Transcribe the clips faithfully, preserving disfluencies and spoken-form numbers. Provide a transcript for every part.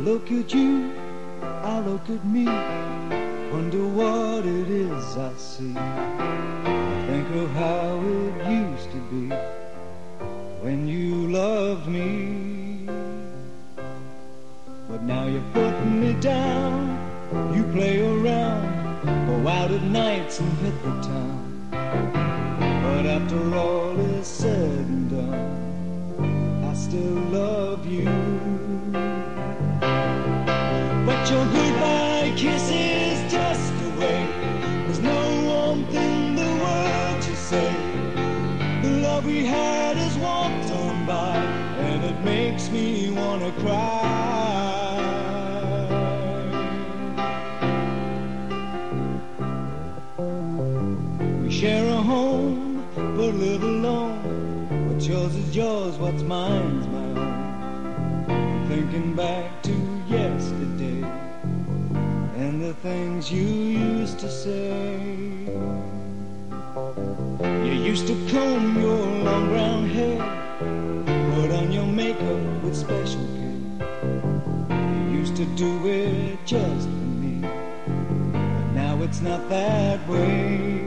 look at you, I look at me, wonder what it is I see. I think of how it used to be when you loved me. But now you're putting me down, you play around, go out at nights and hit the town. But after all is said and done, I still love you. But your goodbye kiss is just a way, there's no warmth in the words you say. The love we had has walked on by, and it makes me wanna cry. We share a home, but live alone. What's yours is yours, what's mine's my own. I'm thinking back to yesterday and the things you used to say. You used to comb your long brown hair, put on your makeup with special care. You used to do it just for me, but now it's not that way.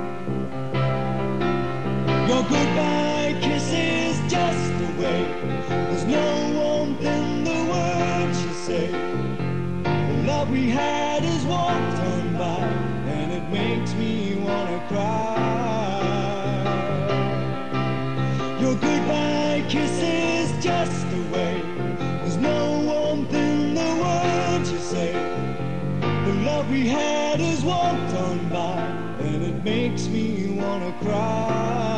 Your goodbye kiss is just a way, there's no warmth in the words you say. The love we had is walked on by, and it makes me wanna cry. Your goodbye kiss is just a way, there's no warmth in the words you say. The love we had is walked on by, and it makes me wanna cry.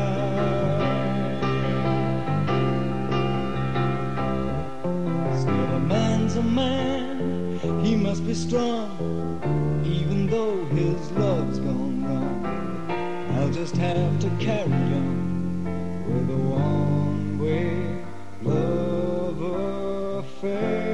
Still a man's a man, he must be strong, even though his love's gone wrong. I'll just have to carry on with a one-way love affair.